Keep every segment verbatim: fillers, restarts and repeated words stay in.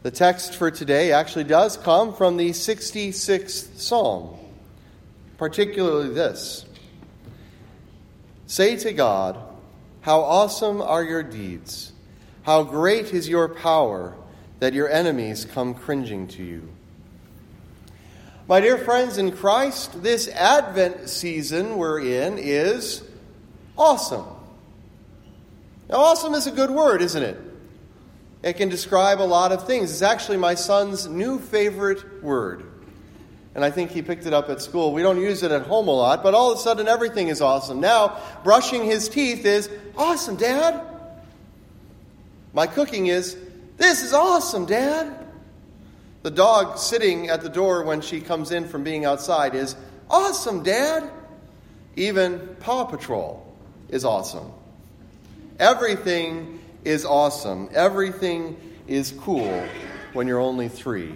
The text for today actually does come from the sixty-sixth Psalm, particularly this. Say to God, how awesome are your deeds! How great is your power that your enemies come cringing to you. My dear friends in Christ, this Advent season we're in is awesome. Now, awesome is a good word, isn't it? It can describe a lot of things. It's actually my son's new favorite word. And I think he picked it up at school. We don't use it at home a lot, but all of a sudden everything is awesome. Now, brushing his teeth is awesome, Dad. My cooking is, this is awesome, Dad. The dog sitting at the door when she comes in from being outside is awesome, Dad. Even Paw Patrol is awesome. Everything is awesome. Everything is cool when you're only three.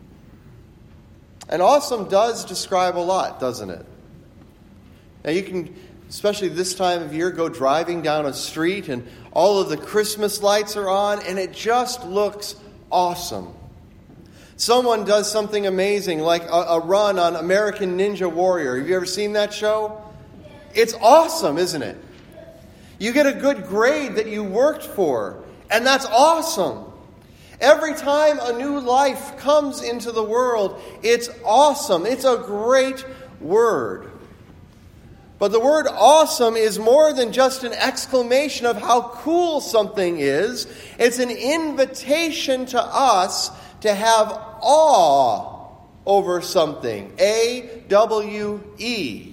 And awesome does describe a lot, doesn't it? Now you can, especially this time of year, go driving down a street and all of the Christmas lights are on and it just looks awesome. Someone does something amazing like a, a run on American Ninja Warrior. Have you ever seen that show? It's awesome, isn't it? You get a good grade that you worked for, and that's awesome. Every time a new life comes into the world, it's awesome. It's a great word. But the word awesome is more than just an exclamation of how cool something is. It's an invitation to us to have awe over something. A W E.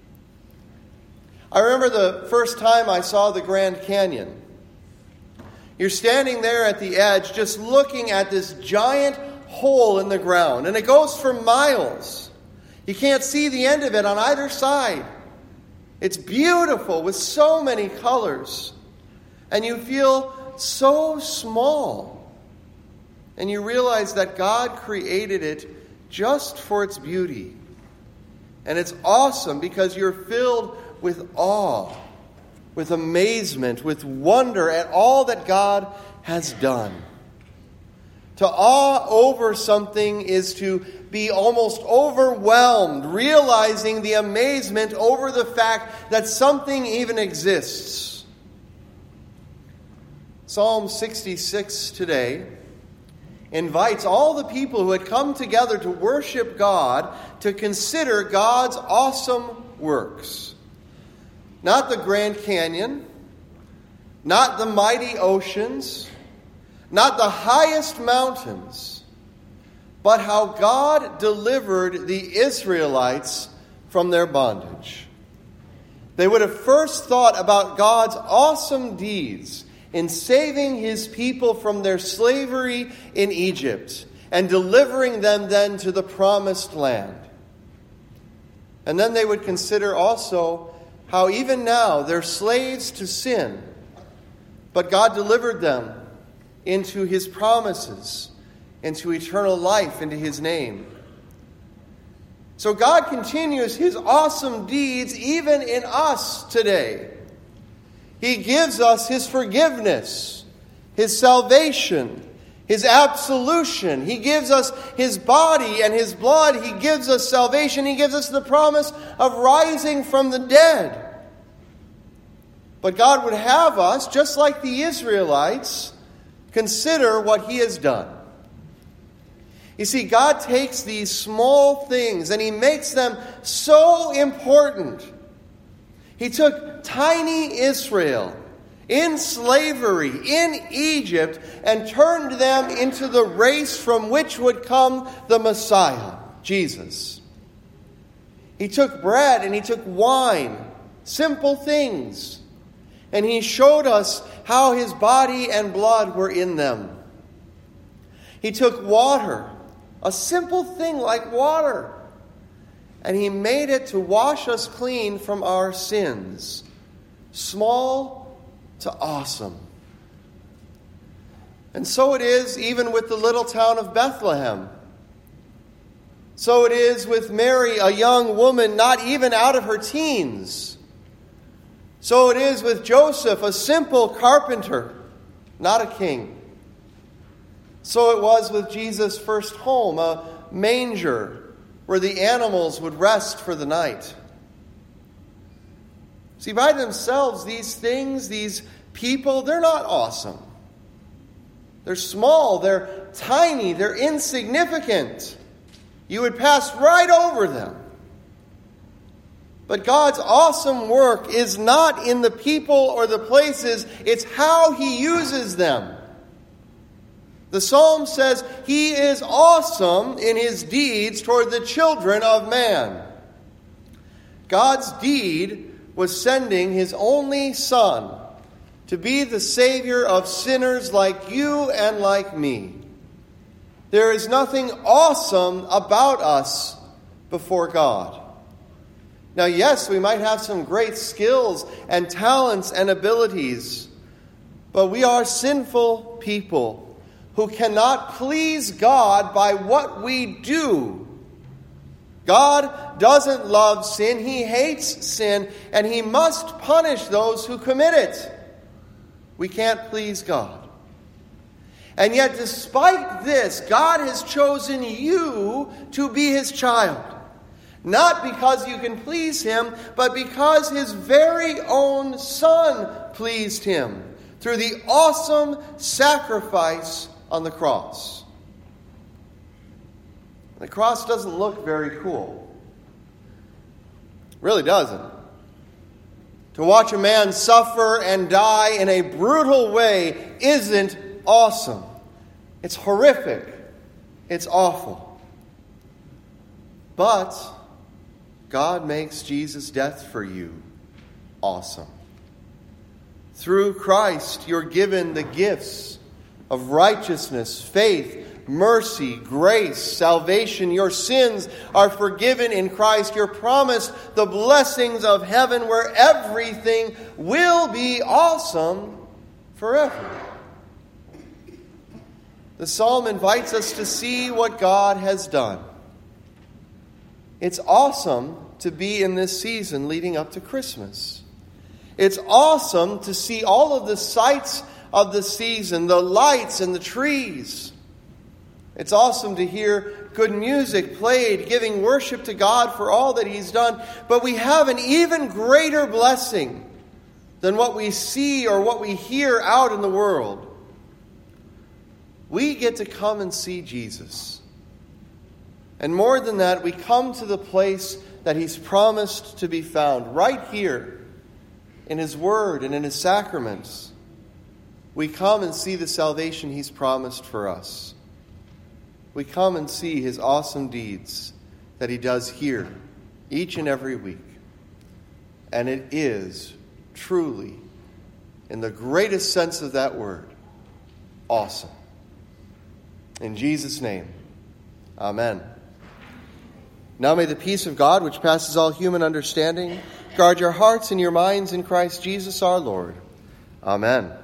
I remember the first time I saw the Grand Canyon. You're standing there at the edge just looking at this giant hole in the ground, and it goes for miles. You can't see the end of it on either side. It's beautiful with so many colors, and you feel so small. And you realize that God created it just for its beauty. And it's awesome because you're filled with awe, with amazement, with wonder at all that God has done. To awe over something is to be almost overwhelmed, realizing the amazement over the fact that something even exists. Psalm sixty-six today invites all the people who had come together to worship God to consider God's awesome works. Not the Grand Canyon, not the mighty oceans, not the highest mountains, but how God delivered the Israelites from their bondage. They would have first thought about God's awesome deeds in saving his people from their slavery in Egypt and delivering them then to the promised land. And then they would consider also how even now they're slaves to sin, but God delivered them into his promises, into eternal life, into his name. So God continues his awesome deeds even in us today. He gives us his forgiveness, his salvation, his absolution. He gives us his body and his blood. He gives us salvation. He gives us the promise of rising from the dead. But God would have us, just like the Israelites, consider what he has done. You see, God takes these small things and he makes them so important. He took tiny Israel in slavery in Egypt and turned them into the race from which would come the Messiah, Jesus. He took bread and he took wine, simple things, and he showed us how his body and blood were in them. He took water, a simple thing like water, and he made it to wash us clean from our sins. Small to awesome. And so it is even with the little town of Bethlehem. So it is with Mary, a young woman not even out of her teens. So it is with Joseph, a simple carpenter, not a king. So it was with Jesus' first home, a manger where the animals would rest for the night. See, by themselves, these things, these people, they're not awesome. They're small, they're tiny, they're insignificant. You would pass right over them. But God's awesome work is not in the people or the places, it's how He uses them. The psalm says He is awesome in His deeds toward the children of man. God's deed was sending His only Son to be the Savior of sinners like you and like me. There is nothing awesome about us before God. Now, yes, we might have some great skills and talents and abilities, but we are sinful people who cannot please God by what we do. God doesn't love sin, He hates sin, and He must punish those who commit it. We can't please God. And yet, despite this, God has chosen you to be His child. Not because you can please Him, but because His very own Son pleased Him through the awesome sacrifice on the cross. The cross doesn't look very cool. It really doesn't. To watch a man suffer and die in a brutal way isn't awesome. It's horrific. It's awful. But God makes Jesus' death for you awesome. Through Christ, you're given the gifts of righteousness, faith, mercy, grace, salvation. Your sins are forgiven in Christ. You're promised the blessings of heaven where everything will be awesome forever. The psalm invites us to see what God has done. It's awesome to be in this season leading up to Christmas. It's awesome to see all of the sights of the season, the lights and the trees. It's awesome to hear good music played, giving worship to God for all that He's done. But we have an even greater blessing than what we see or what we hear out in the world. We get to come and see Jesus. And more than that, we come to the place that He's promised to be found, right here in His Word and in His sacraments. We come and see the salvation He's promised for us. We come and see His awesome deeds that He does here each and every week. And it is truly, in the greatest sense of that word, awesome. In Jesus' name, amen. Now may the peace of God, which passes all human understanding, guard your hearts and your minds in Christ Jesus our Lord. Amen.